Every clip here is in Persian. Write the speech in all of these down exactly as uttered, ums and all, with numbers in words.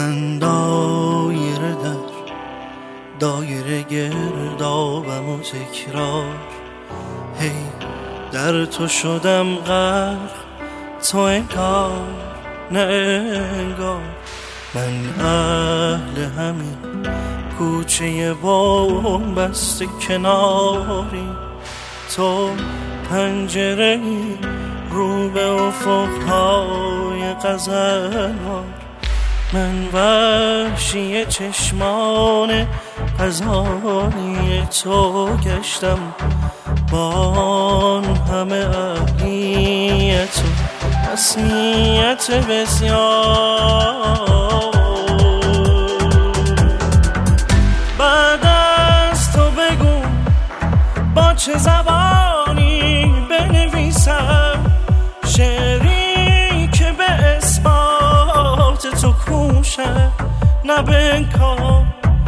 من دایره در دایره گردابم و تکرار، هی در تو شدم غرق، تو انگار نه انگار. من اهل همین کوچه بام بست کناری، تو پنجره‌ای رو به افق‌های غزلوار. من وحشی چشمان غزالی تو گشتم، با آن همه اهلیت و رسمیت بسیار. بعد از تو بگو با چه زبانی بنویسم شعری که به اثبات تو کوشد نه به انکار.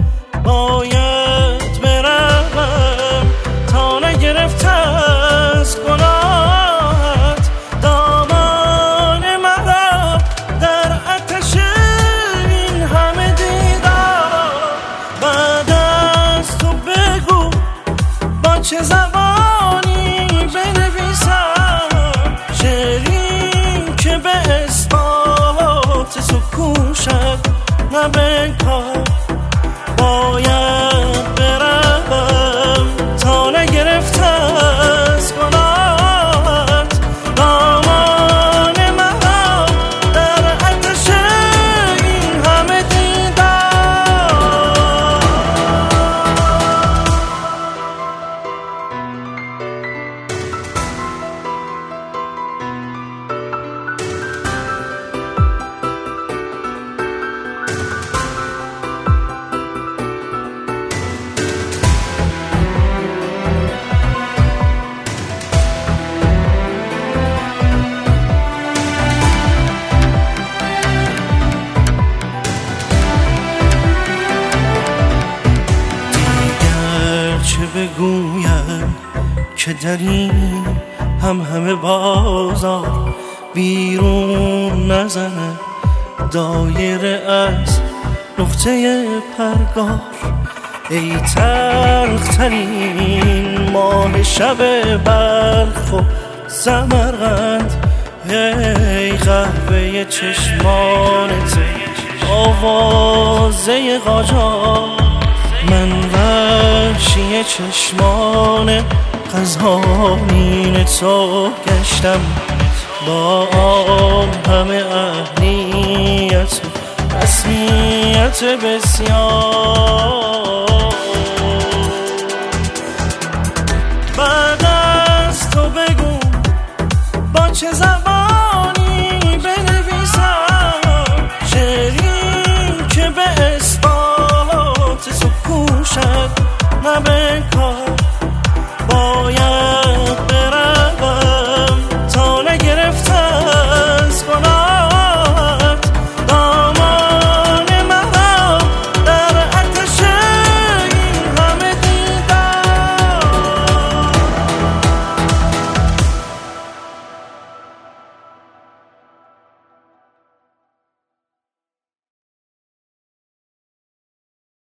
باید بروم تا نگرفته از گناهت دامان مرا در آتش این همه دیدار. بعد از تو بگو با چه زبانی بنویسم شعری که به اثبات تو کوشد نه به انکار. باید بروم تا نگرفته از گناهت دامان مرا در آتش این همه دیدار. چه بگویم که در این هم همه بازار بیرون نزنه دایره از نقطه پرگار. ای تلخترین ماه شب بلخ و سمرقند، ای قهوه چشمانت آوازه قاجار. من وحشی چشمان غزالین تو گشتم، با آن همه اهلیت و رسمیت بسیار. بعد از تو بگو با چه زبانی بنویسم شعری که به اثبات تو کوشد نه به انکار. باید